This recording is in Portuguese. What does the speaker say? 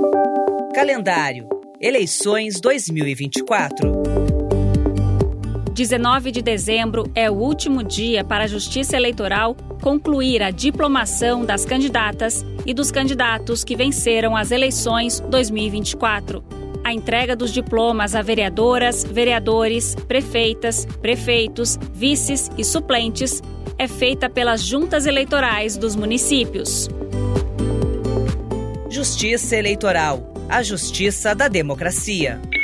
Calendário. Eleições 2024. 19 de dezembro é o último dia para a Justiça Eleitoral concluir a diplomação das candidatas e dos candidatos que venceram as eleições 2024. A entrega dos diplomas a vereadoras, vereadores, prefeitas, prefeitos, vices e suplentes é feita pelas juntas eleitorais dos municípios. Justiça Eleitoral. A justiça da democracia.